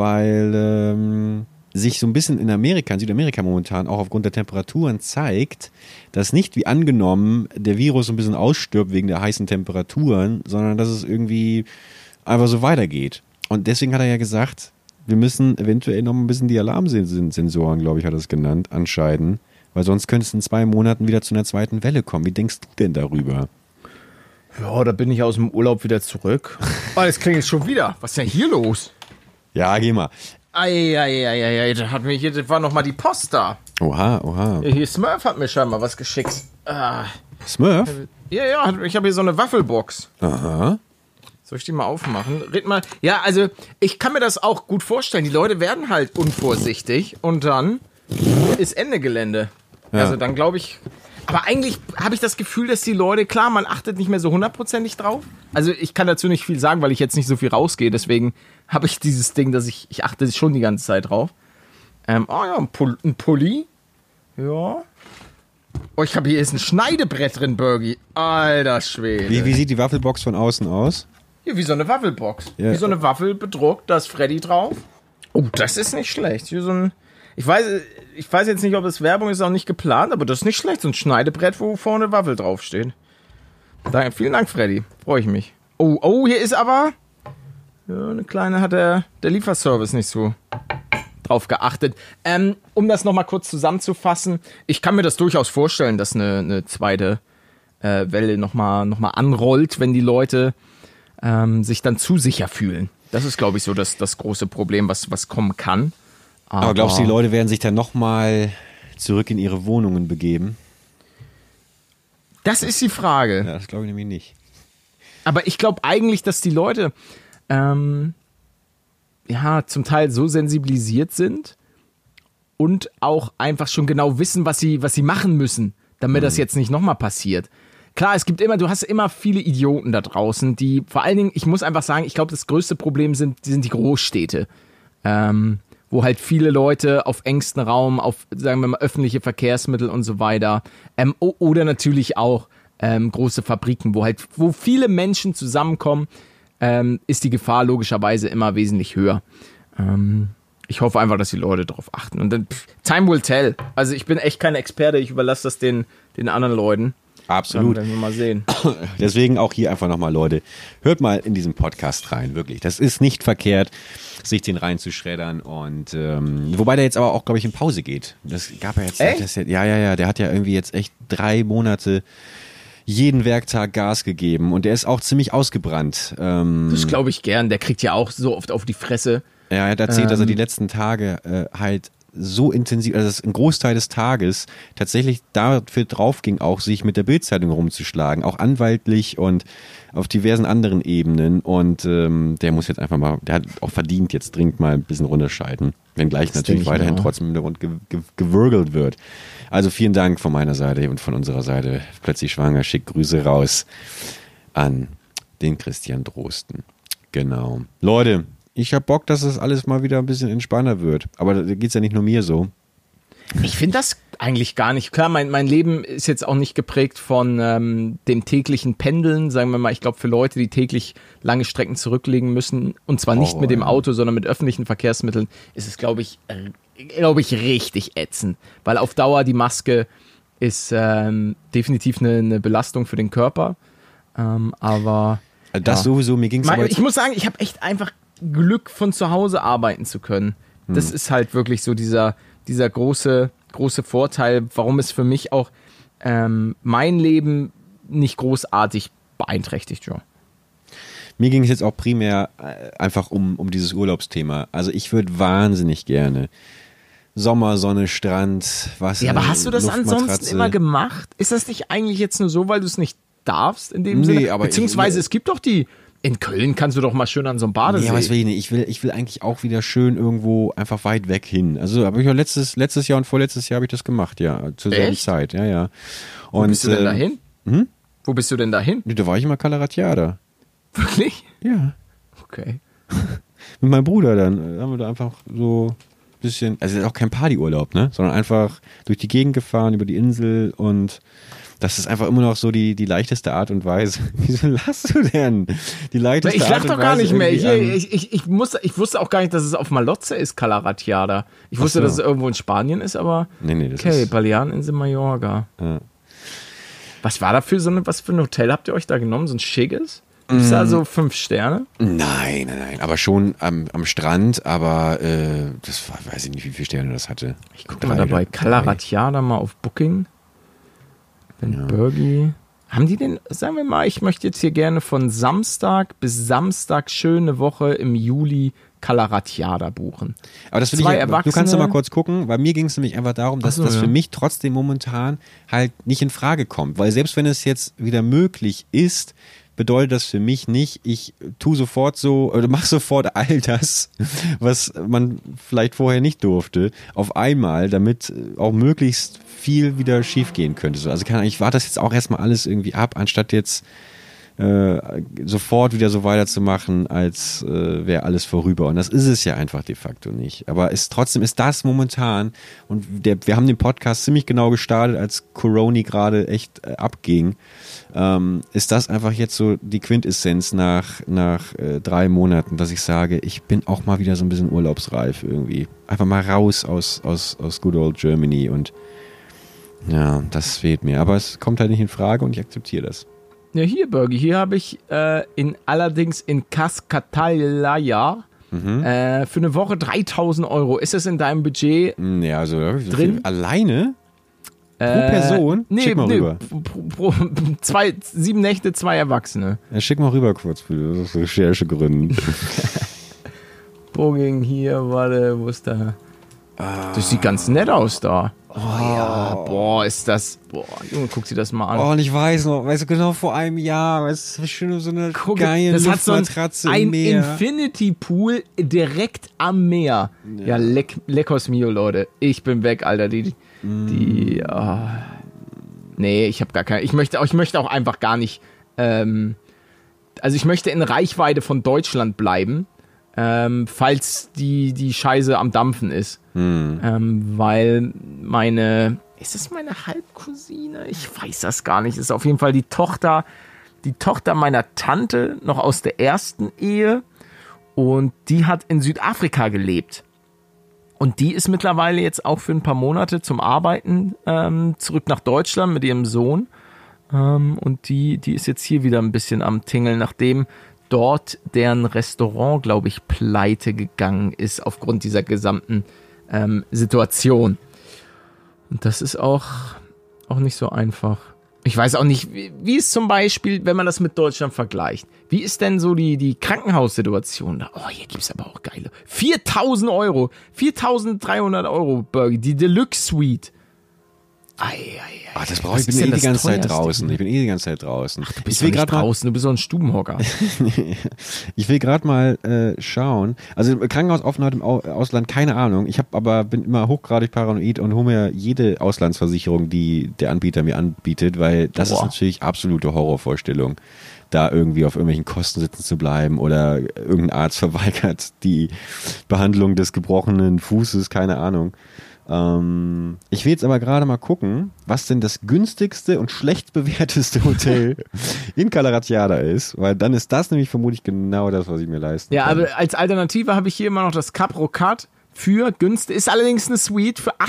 weil sich so ein bisschen in Südamerika momentan auch aufgrund der Temperaturen zeigt, dass nicht wie angenommen der Virus so ein bisschen ausstirbt wegen der heißen Temperaturen, sondern dass es irgendwie einfach so weitergeht. Und deswegen hat er ja gesagt, wir müssen eventuell noch ein bisschen die Alarmsensoren, glaube ich, hat er es genannt, anschalten, weil sonst könnte es in 2 Monaten wieder zu einer zweiten Welle kommen. Wie denkst du denn darüber? Ja, da bin ich aus dem Urlaub wieder zurück. Oh, das klingt jetzt schon wieder. Was ist denn hier los? Ja, geh mal. Ei, das war nochmal die Post da. Oha. Hier, Smurf hat mir scheinbar was geschickt. Smurf? Ja, ich habe hier so eine Waffelbox. Aha. Soll ich die mal aufmachen? Red mal. Ja, also, ich kann mir das auch gut vorstellen. Die Leute werden halt unvorsichtig und dann ist Ende Gelände. Ja. Also dann glaube ich... Aber eigentlich habe ich das Gefühl, dass die Leute, klar, man achtet nicht mehr so 100%ig drauf. Also ich kann dazu nicht viel sagen, weil ich jetzt nicht so viel rausgehe. Deswegen habe ich dieses Ding, dass ich achte schon die ganze Zeit drauf. Ein Pulli. Ja. Oh, ich habe hier ist ein Schneidebrett drin, Bergi. Alter Schwede. Wie sieht die Waffelbox von außen aus? Hier, wie so eine Waffelbox. Ja. Wie so eine Waffel bedruckt, da ist Freddy drauf. Oh, das ist nicht schlecht. Hier so ein... Ich weiß jetzt nicht, ob es Werbung ist, auch nicht geplant, aber das ist nicht schlecht. So ein Schneidebrett, wo vorne Waffel draufsteht. Vielen Dank, Freddy. Freue ich mich. Oh, hier ist aber... Ja, eine kleine hat der Lieferservice nicht so drauf geachtet. Um das nochmal kurz zusammenzufassen, ich kann mir das durchaus vorstellen, dass eine zweite Welle nochmal anrollt, wenn die Leute sich dann zu sicher fühlen. Das ist, glaube ich, so das große Problem, was kommen kann. Aber glaubst du, die Leute werden sich dann nochmal zurück in ihre Wohnungen begeben? Das ist die Frage. Ja, das glaube ich nämlich nicht. Aber ich glaube eigentlich, dass die Leute zum Teil so sensibilisiert sind und auch einfach schon genau wissen, was sie machen müssen, damit das jetzt nicht nochmal passiert. Klar, du hast immer viele Idioten da draußen, die vor allen Dingen, ich muss einfach sagen, ich glaube, das größte Problem sind die Großstädte, wo halt viele Leute auf engstem Raum, auf, sagen wir mal, öffentliche Verkehrsmittel und so weiter, oder natürlich auch große Fabriken, wo viele Menschen zusammenkommen, ist die Gefahr logischerweise immer wesentlich höher. Ich hoffe einfach, dass die Leute darauf achten. Und dann, time will tell. Also ich bin echt kein Experte, ich überlasse das den anderen Leuten. Absolut. Dann werden wir mal sehen. Deswegen auch hier einfach nochmal, Leute, hört mal in diesen Podcast rein, wirklich. Das ist nicht verkehrt, sich den reinzuschreddern und wobei der jetzt aber auch, glaube ich, in Pause geht. Das gab ja jetzt, der hat ja irgendwie jetzt echt 3 Monate jeden Werktag Gas gegeben und der ist auch ziemlich ausgebrannt. Das glaube ich gern, der kriegt ja auch so oft auf die Fresse. Ja, er hat erzählt, dass er die letzten Tage halt so intensiv, also dass ein Großteil des Tages tatsächlich dafür drauf ging, auch sich mit der Bild-Zeitung rumzuschlagen, auch anwaltlich und auf diversen anderen Ebenen und der muss jetzt einfach mal, der hat auch verdient, jetzt dringend mal ein bisschen runterschalten, wenngleich natürlich weiterhin trotzdem im Hintergrund gewürgelt wird. Also vielen Dank von meiner Seite und von unserer Seite, plötzlich schwanger, schick Grüße raus an den Christian Drosten. Genau. Leute, ich hab Bock, dass das alles mal wieder ein bisschen entspannter wird. Aber da geht's ja nicht nur mir so. Ich finde das eigentlich gar nicht. Klar, mein Leben ist jetzt auch nicht geprägt von dem täglichen Pendeln. Sagen wir mal, ich glaube, für Leute, die täglich lange Strecken zurücklegen müssen, und zwar nicht mit dem Auto, sondern mit öffentlichen Verkehrsmitteln, ist es, glaube ich, richtig ätzend. Weil auf Dauer die Maske ist definitiv eine Belastung für den Körper. Aber das sowieso, mir ging's aber ich muss sagen, ich habe echt einfach Glück, von zu Hause arbeiten zu können. Das ist halt wirklich so dieser große Vorteil, warum es für mich auch mein Leben nicht großartig beeinträchtigt, ja. Mir ging es jetzt auch primär einfach um dieses Urlaubsthema. Also ich würde wahnsinnig gerne Sommer, Sonne, Strand, Wasser. Ja, aber hast du das ansonsten immer gemacht? Ist das nicht eigentlich jetzt nur so, weil du es nicht darfst in dem Sinne? Aber beziehungsweise es gibt doch in Köln kannst du doch mal schön an so einem Badesee. Ja, was will ich nicht? Ich will eigentlich auch wieder schön irgendwo einfach weit weg hin. Also habe ich auch letztes Jahr und vorletztes Jahr habe ich das gemacht, ja, zur selben Zeit, ja. Und, wo bist du denn dahin? Wo bist du denn dahin? Da war ich immer Calaratiada. Wirklich? Ja. Okay. Mit meinem Bruder dann haben wir da einfach so ein bisschen, also auch kein Partyurlaub, ne, sondern einfach durch die Gegend gefahren, über die Insel und das ist einfach immer noch so die leichteste Art und Weise. Wieso lachst du denn? Die leichteste Art und Weise. Ich lach doch gar nicht mehr. Ich wusste auch gar nicht, dass es auf Malotze ist, Calaratiada. Ich wusste, dass es irgendwo in Spanien ist, aber nee, das okay, Baleareninsel Mallorca. Ja. Was war da was für ein Hotel habt ihr euch da genommen? So ein schickes? Ist da so 5 Sterne? Nein. Aber schon am Strand, aber das war, weiß ich nicht, wie viele Sterne das hatte. Ich gucke mal dabei. Calaratiada mal auf Booking. Bergi. Haben die denn, sagen wir mal, ich möchte jetzt hier gerne von Samstag bis Samstag schöne Woche im Juli Calaratiada buchen. Aber das will du kannst doch mal kurz gucken, weil mir ging es nämlich einfach darum, dass das für mich trotzdem momentan halt nicht in Frage kommt. Weil selbst wenn es jetzt wieder möglich ist, bedeutet das für mich nicht, ich tue sofort so, oder mache sofort all das, was man vielleicht vorher nicht durfte, auf einmal, damit auch möglichst viel wieder schief gehen könnte. Also ich warte das jetzt auch erstmal alles irgendwie ab, anstatt jetzt sofort wieder so weiterzumachen, als wäre alles vorüber. Und das ist es ja einfach de facto nicht. Aber trotzdem ist das momentan, und wir haben den Podcast ziemlich genau gestartet, als Corona gerade echt abging, ist das einfach jetzt so die Quintessenz nach 3 Monaten, dass ich sage, ich bin auch mal wieder so ein bisschen urlaubsreif irgendwie. Einfach mal raus aus Good Old Germany und das fehlt mir. Aber es kommt halt nicht in Frage und ich akzeptiere das. Ja, hier, Bergi, hier habe ich allerdings in Cascataya für eine Woche 3.000 €. Ist das in deinem Budget ja, also drin? Alleine? Pro Person? Schick mal rüber. 7 Nächte, 2 Erwachsene. Ja, schick mal rüber kurz für Recherchegründen. Booking hier, warte, wo ist der? Das sieht ganz nett aus da. Boah, ist das, Junge, guck dir das mal an. Oh, und ich weiß noch, weißt du, genau vor einem Jahr, es ist schön so eine geile Das hat so Luftmatratze ein im Meer. Infinity Pool direkt am Meer. Ja, leckos mio, Leute. Ich bin weg, Alter. Nee, ich habe gar keine. Ich möchte auch einfach gar nicht. Also ich möchte in Reichweite von Deutschland bleiben, falls die Scheiße am Dampfen ist. Weil ist es meine Halbcousine? Ich weiß das gar nicht. Ist auf jeden Fall die Tochter meiner Tante, noch aus der ersten Ehe. Und die hat in Südafrika gelebt. Und die ist mittlerweile jetzt auch für ein paar Monate zum Arbeiten zurück nach Deutschland mit ihrem Sohn. Und die ist jetzt hier wieder ein bisschen am Tingeln, nachdem dort deren Restaurant, glaube ich, pleite gegangen ist aufgrund dieser gesamten Situation. Und das ist auch nicht so einfach. Ich weiß auch nicht, wie ist zum Beispiel, wenn man das mit Deutschland vergleicht, wie ist denn so die Krankenhaussituation da? Oh, hier gibt's aber auch geile. 4.000 Euro, 4.300 Euro Burger, die Deluxe Suite. Ach, das brauche ich. Ich bin die ganze Zeit draußen. Ich bin die ganze Zeit draußen. Du bist ja nicht draußen, du bist so ein Stubenhocker. Ich will gerade mal schauen. Also Krankenhausaufenthalt im Ausland, keine Ahnung. Bin immer hochgradig paranoid und hole mir jede Auslandsversicherung, die der Anbieter mir anbietet, weil das ist natürlich absolute Horrorvorstellung, da irgendwie auf irgendwelchen Kosten sitzen zu bleiben oder irgendein Arzt verweigert die Behandlung des gebrochenen Fußes, keine Ahnung. Ich will jetzt aber gerade mal gucken, was denn das günstigste und schlecht bewerteste Hotel in Calaratiada ist, weil dann ist das nämlich vermutlich genau das, was ich mir leisten kann. Ja, aber als Alternative habe ich hier immer noch das Cap Rocat für günstig, ist allerdings eine Suite für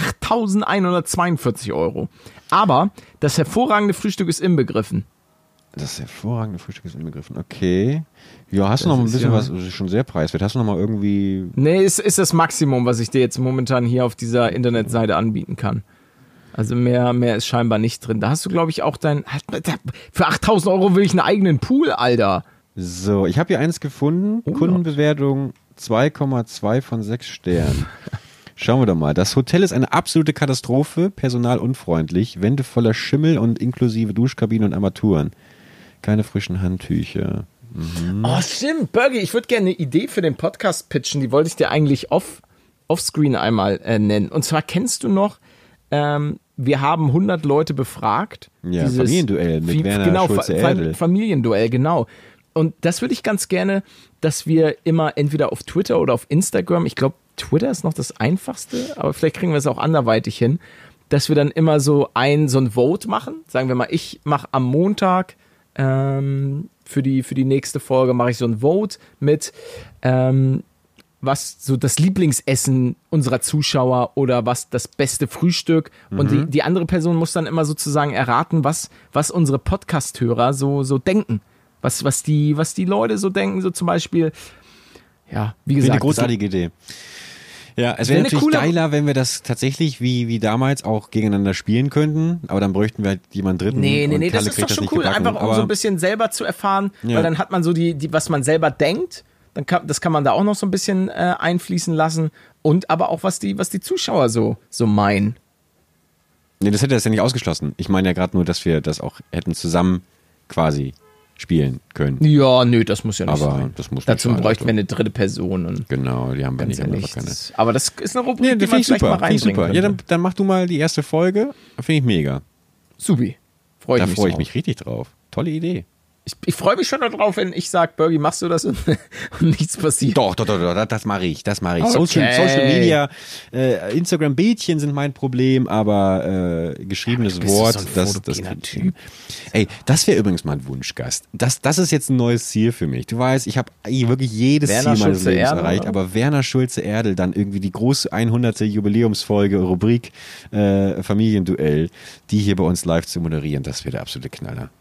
8.142 Euro. Aber das hervorragende Frühstück ist inbegriffen. Das hervorragende Frühstück ist inbegriffen. Okay. Ja, hast du noch ein bisschen was, das ist schon sehr preiswert. Hast du noch mal irgendwie... Nee, ist das Maximum, was ich dir jetzt momentan hier auf dieser Internetseite anbieten kann. Also mehr ist scheinbar nicht drin. Da hast du, glaube ich, auch für 8.000 Euro will ich einen eigenen Pool, Alter. So, ich habe hier eins gefunden. Kundenbewertung 2,2 von 6 Sternen. Schauen wir doch mal. Das Hotel ist eine absolute Katastrophe, personalunfreundlich, Wände voller Schimmel und inklusive Duschkabinen und Armaturen. Keine frischen Handtücher. Oh, stimmt. Bergi, ich würde gerne eine Idee für den Podcast pitchen. Die wollte ich dir eigentlich offscreen einmal nennen. Und zwar kennst du noch, wir haben 100 Leute befragt. Ja, Familienduell mit Werner Schulze-Erdel. Familienduell, genau. Und das würde ich ganz gerne, dass wir immer entweder auf Twitter oder auf Instagram, ich glaube, Twitter ist noch das Einfachste, aber vielleicht kriegen wir es auch anderweitig hin, dass wir dann immer so ein Vote machen. Sagen wir mal, ich mache am Montag für die nächste Folge mache ich so ein Vote mit was so das Lieblingsessen unserer Zuschauer oder was das beste Frühstück und die andere Person muss dann immer sozusagen erraten, was unsere Podcast-Hörer so denken. Was die Leute so denken, so zum Beispiel, ja, wie gesagt. Eine großartige Idee. Ja, es wäre natürlich geiler, wenn wir das tatsächlich wie damals auch gegeneinander spielen könnten, aber dann bräuchten wir halt jemanden dritten. Nee, das ist doch schon cool, gebacken, einfach um so ein bisschen selber zu erfahren, weil dann hat man so die was man selber denkt, das kann man da auch noch so ein bisschen einfließen lassen und aber auch was die Zuschauer so meinen. Nee, das hätte das ja nicht ausgeschlossen. Ich meine ja gerade nur, dass wir das auch hätten zusammen quasi spielen können. Ja, nö, das muss ja nicht sein. Das muss dazu bräuchten wir eine dritte Person. Und genau, die haben wir nicht. Aber das ist eine Rubrik, die man vielleicht mal reinbringen könnte. Ja, dann mach du mal die erste Folge. Finde ich mega. Subi. Da freue ich mich richtig drauf. Tolle Idee. Ich freue mich schon darauf, wenn ich sage, Bergi, machst du das und nichts passiert. Doch, das mache ich. Okay. Social Media, Instagram-Bildchen sind mein Problem, aber geschriebenes Wort, das Typ. Ey, das wäre übrigens mal ein Wunschgast. Das ist jetzt ein neues Ziel für mich. Du weißt, ich habe wirklich jedes Ziel meines Lebens erreicht, aber Werner Schulze-Erdel dann irgendwie die große 100. Jubiläumsfolge, Rubrik Familienduell, die hier bei uns live zu moderieren, das wäre der absolute Knaller.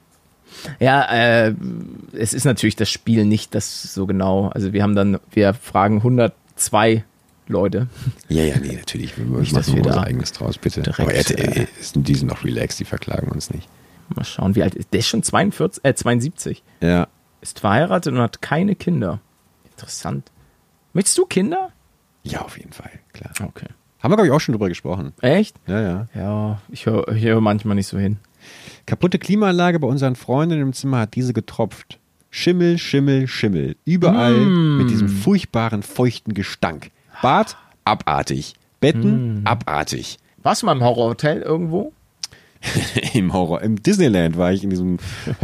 Ja, es ist natürlich das Spiel nicht das so genau. Also wir fragen 102 Leute. Ja, nee, natürlich. Wir machen unser eigenes draus, bitte. Direkt, aber die sind noch relaxed, die verklagen uns nicht. Mal schauen, wie alt ist der? Ist schon 72. Ja. Ist verheiratet und hat keine Kinder. Interessant. Möchtest du Kinder? Ja, auf jeden Fall, klar. Okay. Haben wir, glaube ich, auch schon drüber gesprochen. Echt? Ja. Ja, ich hör manchmal nicht so hin. Kaputte Klimaanlage bei unseren Freunden im Zimmer hat diese getropft. Schimmel, Schimmel, Schimmel. Überall mit diesem furchtbaren, feuchten Gestank. Bad, abartig. Betten, abartig. Warst du mal im Horrorhotel irgendwo? Im Disneyland war ich in diesem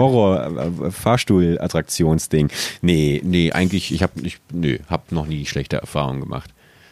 Horror-Fahrstuhl-Attraktionsding. Nee, eigentlich, ich hab noch nie schlechte Erfahrungen gemacht.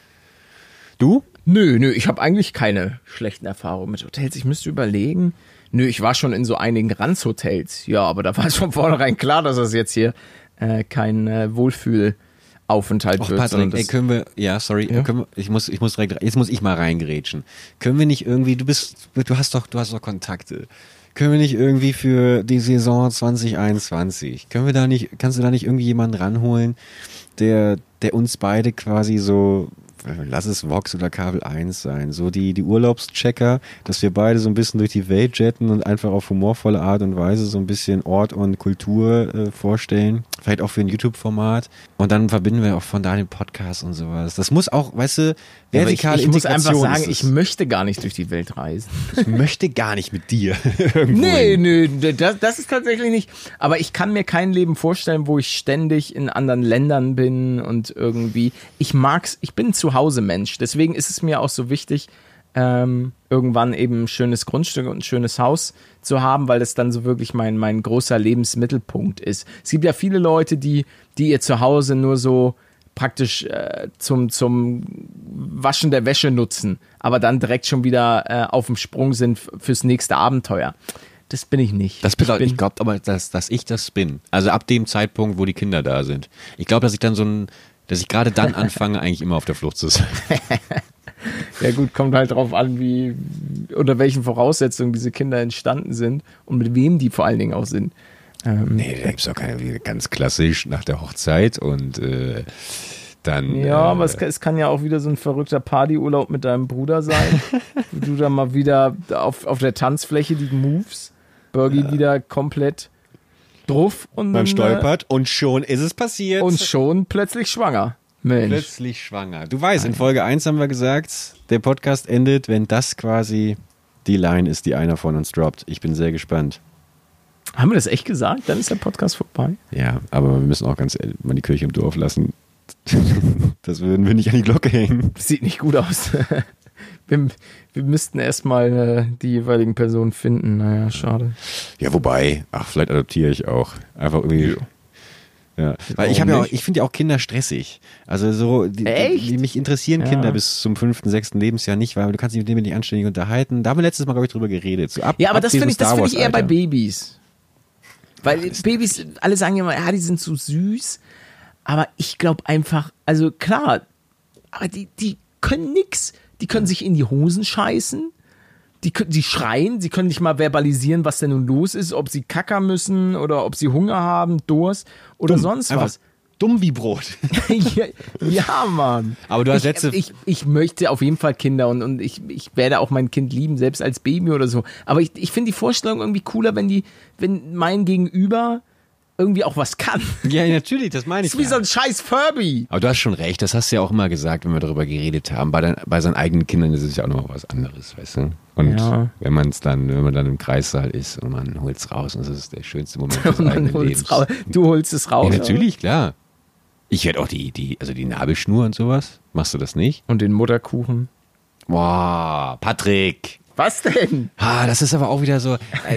Du? Nö, ich habe eigentlich keine schlechten Erfahrungen mit Hotels. Ich müsste überlegen. Nö, ich war schon in so einigen Ranzhotels. Ja, aber da war es von vornherein klar, dass das jetzt hier kein Wohlfühlaufenthalt wird. Patrick, können wir, können wir, ich muss direkt, jetzt muss ich mal reingrätschen. Können wir nicht irgendwie, du hast doch Kontakte. Können wir nicht irgendwie für die Saison 2021, kannst du da nicht irgendwie jemanden ranholen, der uns beide quasi so, lass es Vox oder Kabel 1 sein, so die Urlaubschecker, dass wir beide so ein bisschen durch die Welt jetten und einfach auf humorvolle Art und Weise so ein bisschen Ort und Kultur vorstellen. Vielleicht auch für ein YouTube-Format. Und dann verbinden wir auch von da den Podcast und sowas. Das muss auch, weißt du, vertikale ich muss Integration. einfach sagen, ich möchte gar nicht durch die Welt reisen. Ich möchte gar nicht mit dir irgendwo Nee, das ist tatsächlich nicht. Aber ich kann mir kein Leben vorstellen, wo ich ständig in anderen Ländern bin und irgendwie, ich bin ein Zuhause-Mensch. Deswegen ist es mir auch so wichtig, irgendwann eben ein schönes Grundstück und ein schönes Haus zu haben, weil das dann so wirklich mein großer Lebensmittelpunkt ist. Es gibt ja viele Leute, die ihr Zuhause nur so praktisch zum Waschen der Wäsche nutzen, aber dann direkt schon wieder auf dem Sprung sind fürs nächste Abenteuer. Das bin ich nicht. Ich glaube aber, dass ich das bin. Also ab dem Zeitpunkt, wo die Kinder da sind. Ich glaube, dass ich ich gerade dann anfange, eigentlich immer auf der Flucht zu sein. Ja gut, kommt halt drauf an, unter welchen Voraussetzungen diese Kinder entstanden sind und mit wem die vor allen Dingen auch sind. Nee, da gibt's doch keine, ganz klassisch nach der Hochzeit und dann... Ja, aber es kann ja auch wieder so ein verrückter Partyurlaub mit deinem Bruder sein. Du dann mal wieder auf der Tanzfläche die Moves, Bergie wieder komplett drauf und man stolpert und schon ist es passiert. Und schon plötzlich schwanger. Mensch. Plötzlich schwanger. Du weißt, in Folge 1 haben wir gesagt, der Podcast endet, wenn das quasi die Line ist, die einer von uns droppt. Ich bin sehr gespannt. Haben wir das echt gesagt? Dann ist der Podcast vorbei. Ja, aber wir müssen auch ganz ehrlich mal die Kirche im Dorf lassen. Das würden wir nicht an die Glocke hängen. Das sieht nicht gut aus. Wir müssten erstmal die jeweiligen Personen finden. Naja, schade. Ja, wobei, vielleicht adoptiere ich auch. Einfach irgendwie... Ja, weil ich finde ja auch Kinder stressig. Also so, die mich interessieren Kinder bis zum 5., 6. Lebensjahr nicht, weil du kannst dich mit denen nicht anständig unterhalten. Da haben wir letztes Mal, glaube ich, drüber geredet. So aber das finde ich eher bei Babys. Weil Babys, alle sagen ja immer, die sind so süß. Aber ich glaube einfach, also klar, aber die können nix. Die können sich in die Hosen scheißen. Die schreien, sie können nicht mal verbalisieren, was denn nun los ist, ob sie kackern müssen oder ob sie Hunger haben, Durst oder sonst was. Dumm wie Brot. Ja, Mann. Aber du hast ich möchte auf jeden Fall Kinder und ich werde auch mein Kind lieben, selbst als Baby oder so. Aber ich finde die Vorstellung irgendwie cooler, wenn mein Gegenüber irgendwie auch was kann. Ja, natürlich, das meine ich. Das ist wie so ein scheiß Furby. Aber du hast schon recht, das hast du ja auch immer gesagt, wenn wir darüber geredet haben. Bei seinen eigenen Kindern ist es ja auch noch was anderes, weißt du? Und wenn man dann im Kreissaal ist und man holt es raus und das ist der schönste Moment des eigenen Lebens. Du holst es raus. Ja, natürlich, klar. Ich werde auch die Nabelschnur und sowas. Machst du das nicht? Und den Mutterkuchen. Boah, Patrick. Was denn? Das ist aber auch wieder so,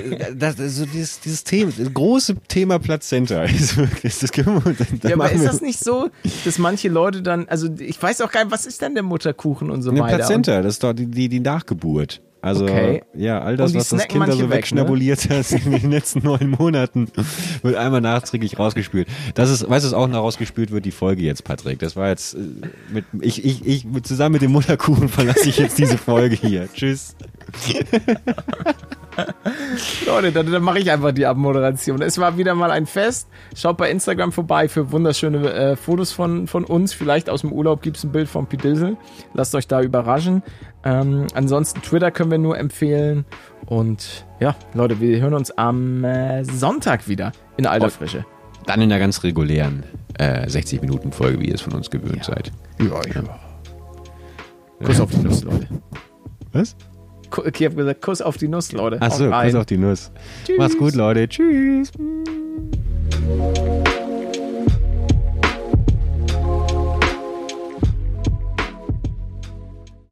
dieses Thema, das große Thema Plazenta ist wirklich, das können wir, aber ist das nicht so, dass manche Leute dann, also ich weiß auch gar nicht, was ist denn der Mutterkuchen und so weiter? Plazenta, das ist doch die Nachgeburt. Also, ja, all das, was das Kind da so wegschnabuliert hat in den letzten 9 Monaten, wird einmal nachträglich rausgespült. Weißt du, was auch noch rausgespült wird? Die Folge jetzt, Patrick. Das war jetzt, zusammen mit dem Mutterkuchen verlasse ich jetzt diese Folge hier. Tschüss. Leute, dann mache ich einfach die Abmoderation. Es war wieder mal ein Fest. Schaut bei Instagram vorbei für wunderschöne Fotos von uns. Vielleicht aus dem Urlaub gibt es ein Bild von Pidilsel. Lasst euch da überraschen. Ansonsten Twitter können wir nur empfehlen. Und ja, Leute, wir hören uns am Sonntag wieder in alter Frische. Dann in der ganz regulären 60-Minuten-Folge, wie ihr es von uns gewöhnt seid. Ja. Kuss auf die Nuss, Leute. Was? Ich habe gesagt, Kuss auf die Nuss, Leute. Achso, Haut rein. Kuss auf die Nuss. Tschüss. Mach's gut, Leute. Tschüss.